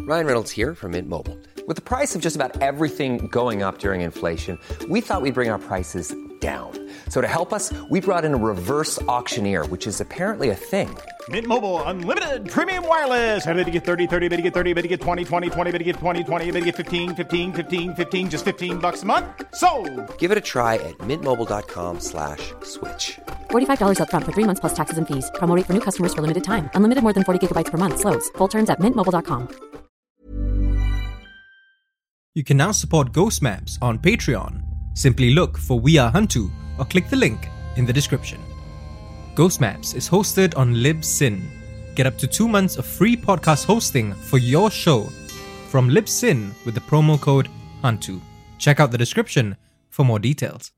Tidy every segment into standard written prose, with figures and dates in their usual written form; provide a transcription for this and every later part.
Ryan Reynolds here from Mint Mobile. With the price of just about everything going up during inflation, we thought we'd bring our prices down. So to help us, we brought in a reverse auctioneer, which is apparently a thing. Mint Mobile Unlimited Premium Wireless. How to get 30, 30, bit to get 30, bit to get 20, 20, 20, bit to get 20, 20, bit to get 15, 15, 15, 15, just $15 a month? Sold! Give it a try at mintmobile.com/switch. $45 up front for 3 months plus taxes and fees. Promo rate for new customers for limited time. Unlimited more than 40 gigabytes per month. Slows full terms at mintmobile.com. You can now support Ghost Maps on Patreon. Simply look for We Are Hantu or click the link in the description. Ghost Maps is hosted on Libsyn. Get up to 2 months of free podcast hosting for your show from Libsyn with the promo code HANTU. Check out the description for more details.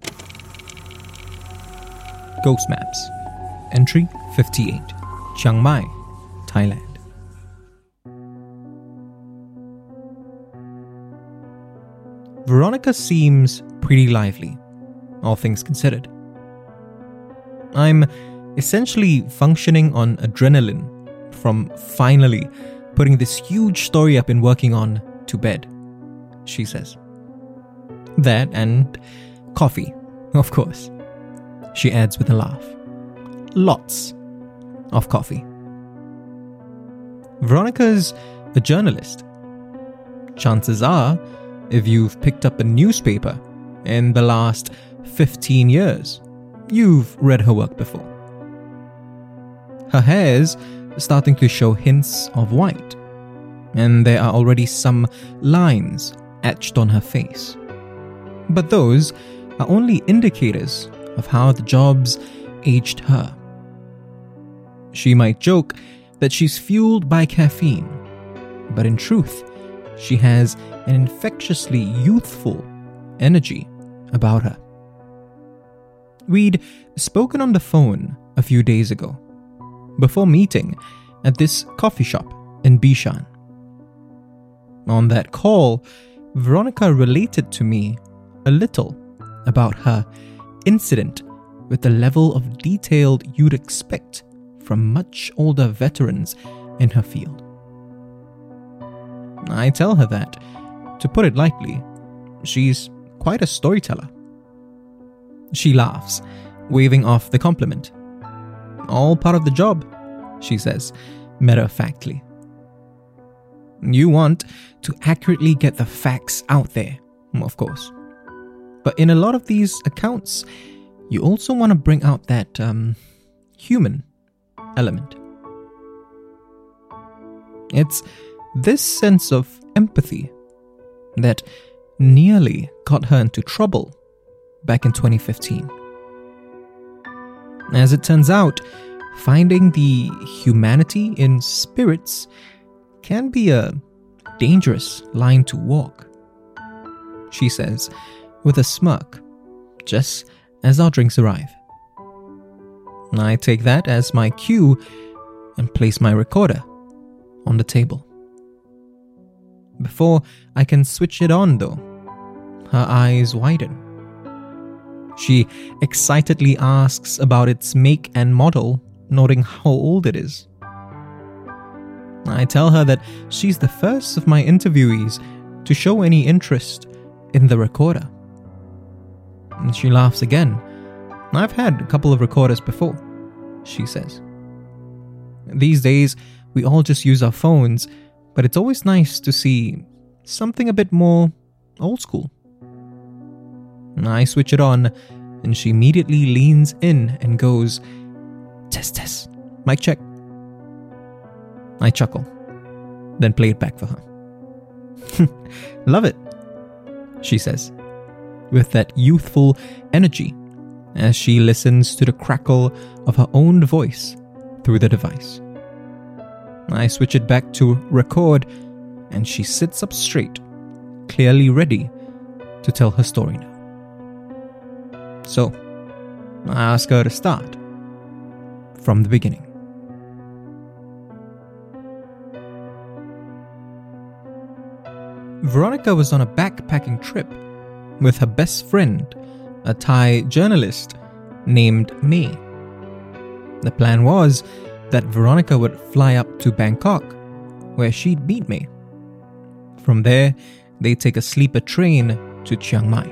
Ghost Maps. Entry 58. Chiang Mai, Thailand. Veronica seems pretty lively, all things considered. I'm essentially functioning on adrenaline from finally putting this huge story I've been working on to bed, she says. That and coffee, of course, she adds with a laugh. Lots of coffee. Veronica's a journalist. Chances are, if you've picked up a newspaper in the last 15 years, you've read her work before. Her hair's starting to show hints of white, and there are already some lines etched on her face. But those are only indicators of how the job's aged her. She might joke that she's fueled by caffeine, but in truth, she has an infectiously youthful energy about her. We'd spoken on the phone a few days ago, before meeting at this coffee shop in Bishan. On that call, Veronica related to me a little about her incident with the level of detail you'd expect from much older veterans in her field. I tell her that, to put it lightly, she's quite a storyteller. She laughs, waving off the compliment. All part of the job, she says, matter-of-factly. You want to accurately get the facts out there, of course. But in a lot of these accounts, you also want to bring out that human element. It's this sense of empathy that nearly got her into trouble back in 2015. As it turns out, finding the humanity in spirits can be a dangerous line to walk, she says with a smirk, just as our drinks arrive. I take that as my cue and place my recorder on the table. Before I can switch it on, though, her eyes widen. She excitedly asks about its make and model, noting how old it is. I tell her that she's the first of my interviewees to show any interest in the recorder. And she laughs again. I've had a couple of recorders before, she says. These days, we all just use our phones, but it's always nice to see something a bit more old school. I switch it on, and she immediately leans in and goes, "Test, test, mic check." I chuckle, then play it back for her. "Love it," she says, with that youthful energy as she listens to the crackle of her own voice through the device. I switch it back to record, and she sits up straight, clearly ready to tell her story now. So, I ask her to start from the beginning. Veronica was on a backpacking trip with her best friend, a Thai journalist named May. The plan was that Veronica would fly up to Bangkok, where she'd meet May From there, they take a sleeper train to Chiang Mai.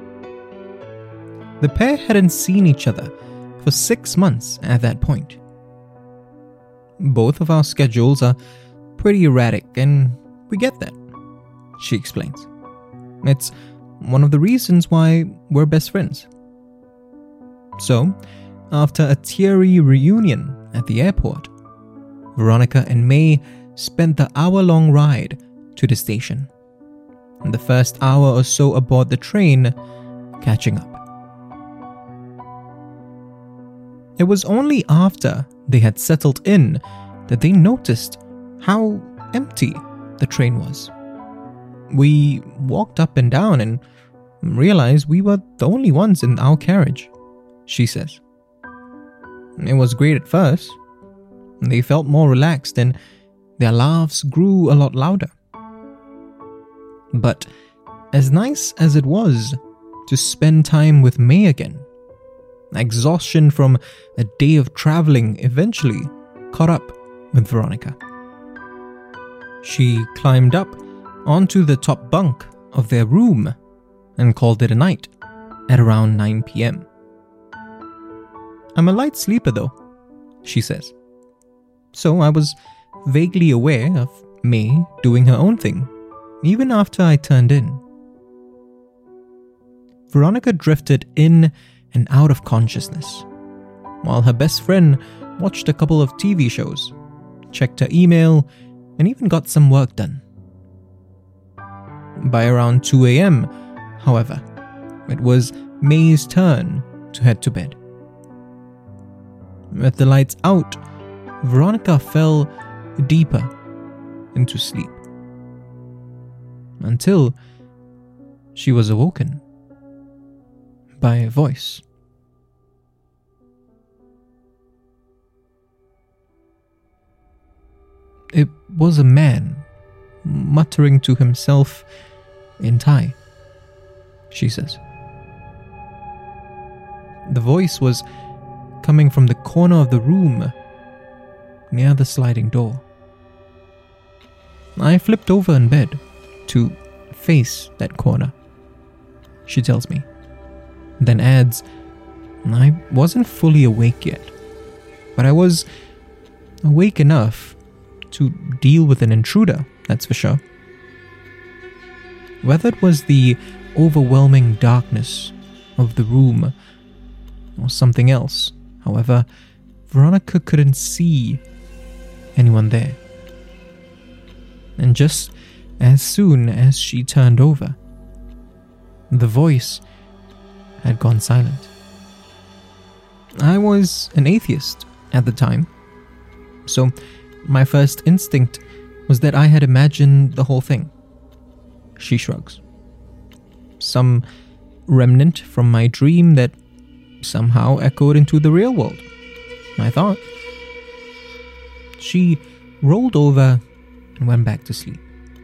The pair hadn't seen each other for 6 months at that point. Both of our schedules are pretty erratic, and we get that, she explains. It's one of the reasons why we're best friends. So, after a teary reunion at the airport, Veronica and May spent the hour-long ride to the station, and the first hour or so aboard the train catching up. It was only after they had settled in that they noticed how empty the train was. We walked up and down and realized we were the only ones in our carriage, she says. It was great at first. They felt more relaxed and their laughs grew a lot louder. But as nice as it was to spend time with May again, exhaustion from a day of traveling eventually caught up with Veronica. She climbed up onto the top bunk of their room and called it a night at around 9 p.m. I'm a light sleeper though, she says. So I was vaguely aware of May doing her own thing, even after I turned in. Veronica drifted in and out of consciousness, while her best friend watched a couple of TV shows, checked her email, and even got some work done. By around 2 a.m., however, it was May's turn to head to bed. With the lights out, Veronica fell deeper into sleep, until she was awoken by a voice. It was a man muttering to himself in Thai, she says. The voice was coming from the corner of the room near the sliding door. I flipped over in bed to face that corner, she tells me, then adds, I wasn't fully awake yet, but I was awake enough to deal with an intruder, that's for sure. Whether it was the overwhelming darkness of the room or something else, however, Veronica couldn't see anyone there. And just as soon as she turned over, the voice had gone silent. I was an atheist at the time, so my first instinct was that I had imagined the whole thing. She shrugs. Some remnant from my dream that somehow echoed into the real world, I thought. She rolled over and went back to sleep.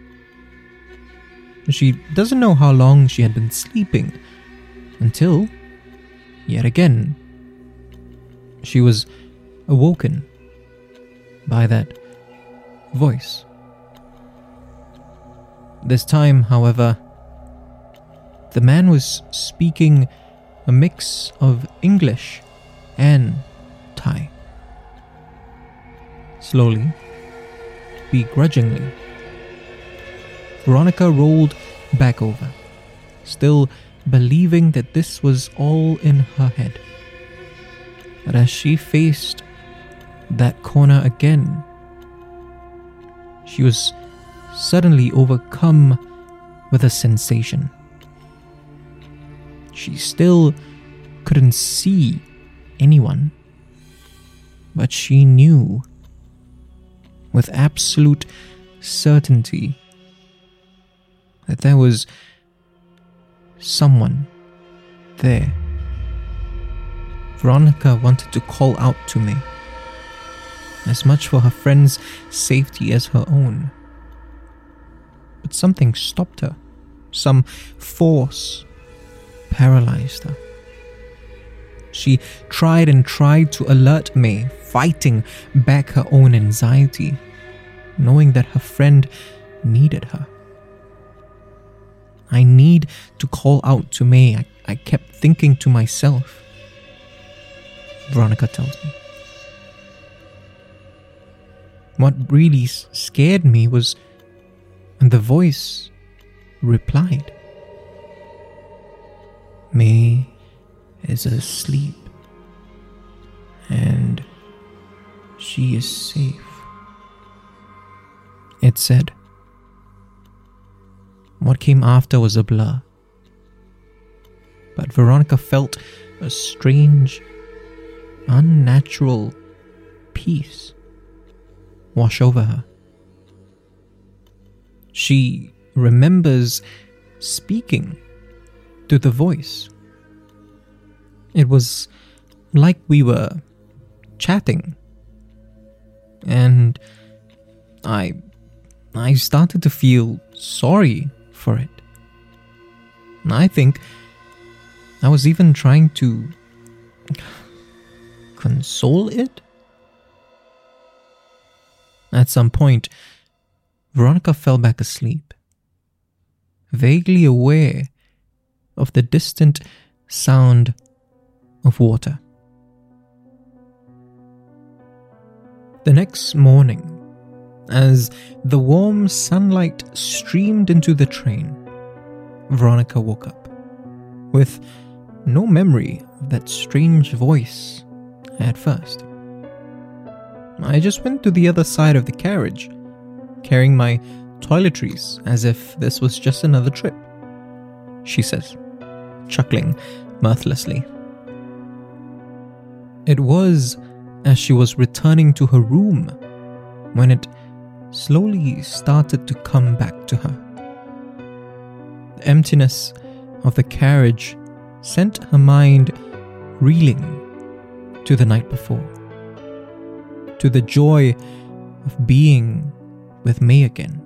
She doesn't know how long she had been sleeping until, yet again, she was awoken by that voice. This time, however, the man was speaking a mix of English and Thai. Slowly, begrudgingly, Veronica rolled back over, still believing that this was all in her head. But as she faced that corner again, she was suddenly overcome with a sensation. She still couldn't see anyone, but she knew with absolute certainty that there was someone there. Veronica wanted to call out to me, as much for her friend's safety as her own. But something stopped her. Some force paralyzed her. She tried and tried to alert May, fighting back her own anxiety, knowing that her friend needed her. I need to call out to May. I kept thinking to myself. Veronica tells me. What really scared me was when the voice replied. May is asleep and she is safe, it said. What came after was a blur, but Veronica felt a strange, unnatural peace wash over her. She remembers speaking to the voice. It was like we were chatting, and I started to feel sorry for it. I think I was even trying to console it. At some point, Veronica fell back asleep, vaguely aware of the distant sound of water. The next morning, as the warm sunlight streamed into the train, Veronica woke up with no memory of that strange voice at first. I just went to the other side of the carriage, carrying my toiletries as if this was just another trip, she says, chuckling mirthlessly. It was as she was returning to her room when it slowly started to come back to her. The emptiness of the carriage sent her mind reeling to the night before, to the joy of being with May again,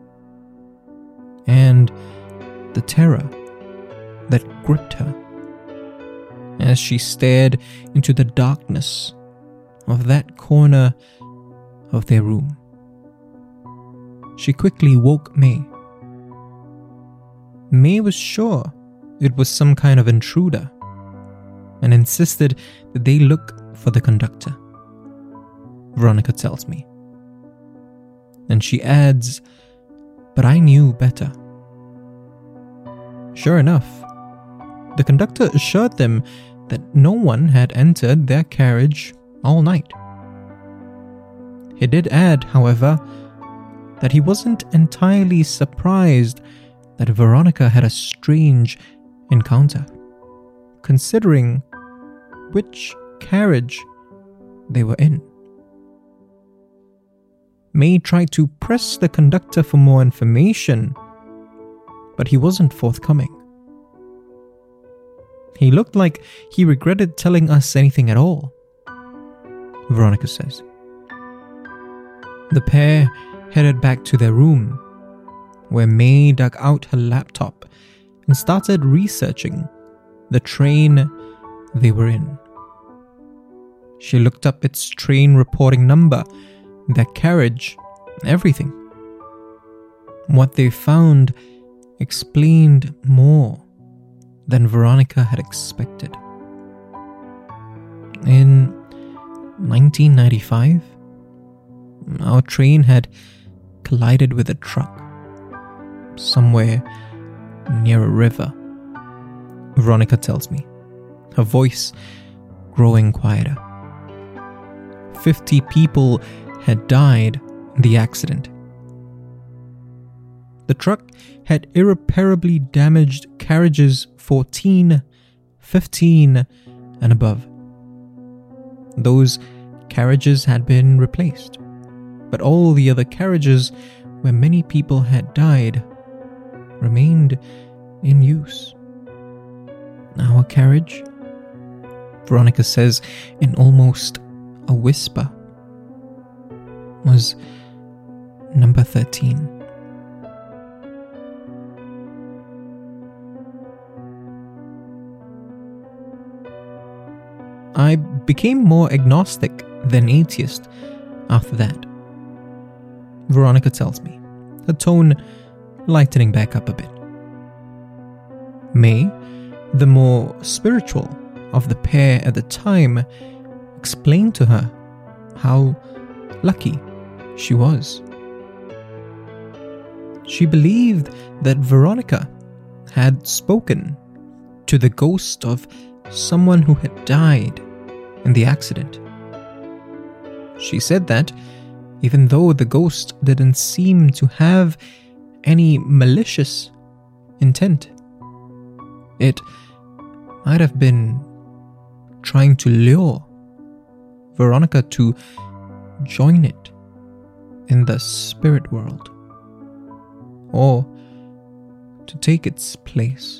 and the terror that gripped her as she stared into the darkness of that corner of their room. She quickly woke May. May was sure it was some kind of intruder and insisted that they look for the conductor, Veronica tells me. And she adds, but I knew better. Sure enough, the conductor assured them that no one had entered their carriage all night. He did add, however, that he wasn't entirely surprised that Veronica had a strange encounter, considering which carriage they were in. May tried to press the conductor for more information, but he wasn't forthcoming. He looked like he regretted telling us anything at all, Veronica says. The pair headed back to their room, where May dug out her laptop and started researching the train they were in. She looked up its train reporting number, their carriage, everything. What they found explained more than Veronica had expected. In 1995, our train had collided with a truck somewhere near a river, Veronica tells me, her voice growing quieter. 50 people had died in the accident. The truck had irreparably damaged carriages 14, 15, and above. Those carriages had been replaced, but all the other carriages where many people had died remained in use. Our carriage, Veronica says in almost a whisper, was number 13. I became more agnostic than atheist after that, Veronica tells me, her tone lightening back up a bit. May, the more spiritual of the pair at the time, explained to her how lucky she was. She believed that Veronica had spoken to the ghost of someone who had died in the accident. She said that, even though the ghost didn't seem to have any malicious intent, it might have been trying to lure Veronica to join it in the spirit world, or to take its place.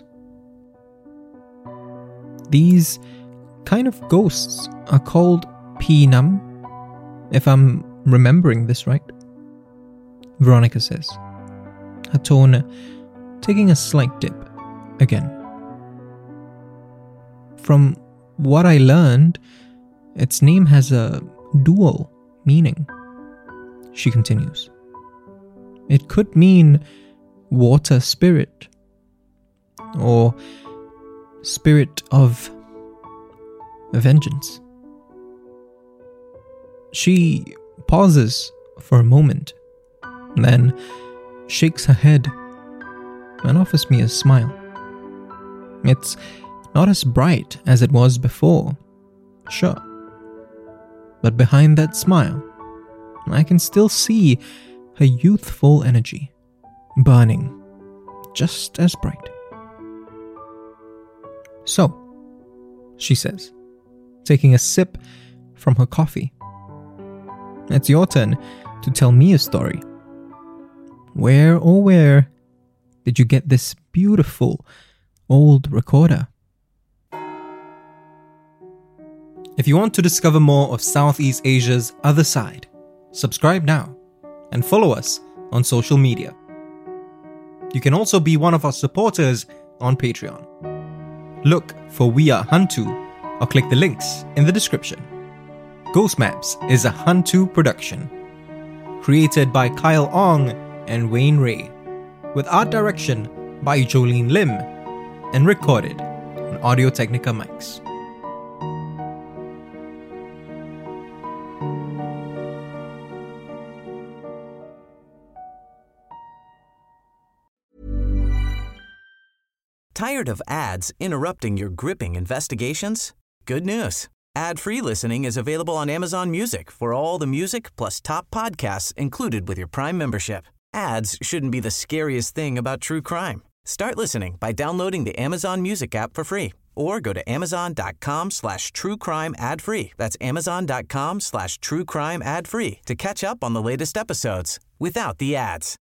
These kind of ghosts are called Peenam, if I'm remembering this right, Veronica says, her tone taking a slight dip again. From what I learned, its name has a dual meaning, she continues. It could mean water spirit, or spirit of vengeance. She pauses for a moment, then shakes her head and offers me a smile. It's not as bright as it was before, sure, but behind that smile, I can still see her youthful energy burning just as bright. So, she says, taking a sip from her coffee, it's your turn to tell me a story. Where did you get this beautiful old recorder? If you want to discover more of Southeast Asia's other side, subscribe now and follow us on social media. You can also be one of our supporters on Patreon. Look for We Are Hantu or click the links in the description. Ghost Maps is a Hantu production, created by Kyle Ong and Wayne Ray, with art direction by Jolene Lim, and recorded on Audio-Technica mics. Tired of ads interrupting your gripping investigations? Good news. Ad-free listening is available on Amazon Music for all the music plus top podcasts included with your Prime membership. Ads shouldn't be the scariest thing about true crime. Start listening by downloading the Amazon Music app for free or go to amazon.com/truecrime ad-free. That's amazon.com/truecrime ad-free to catch up on the latest episodes without the ads.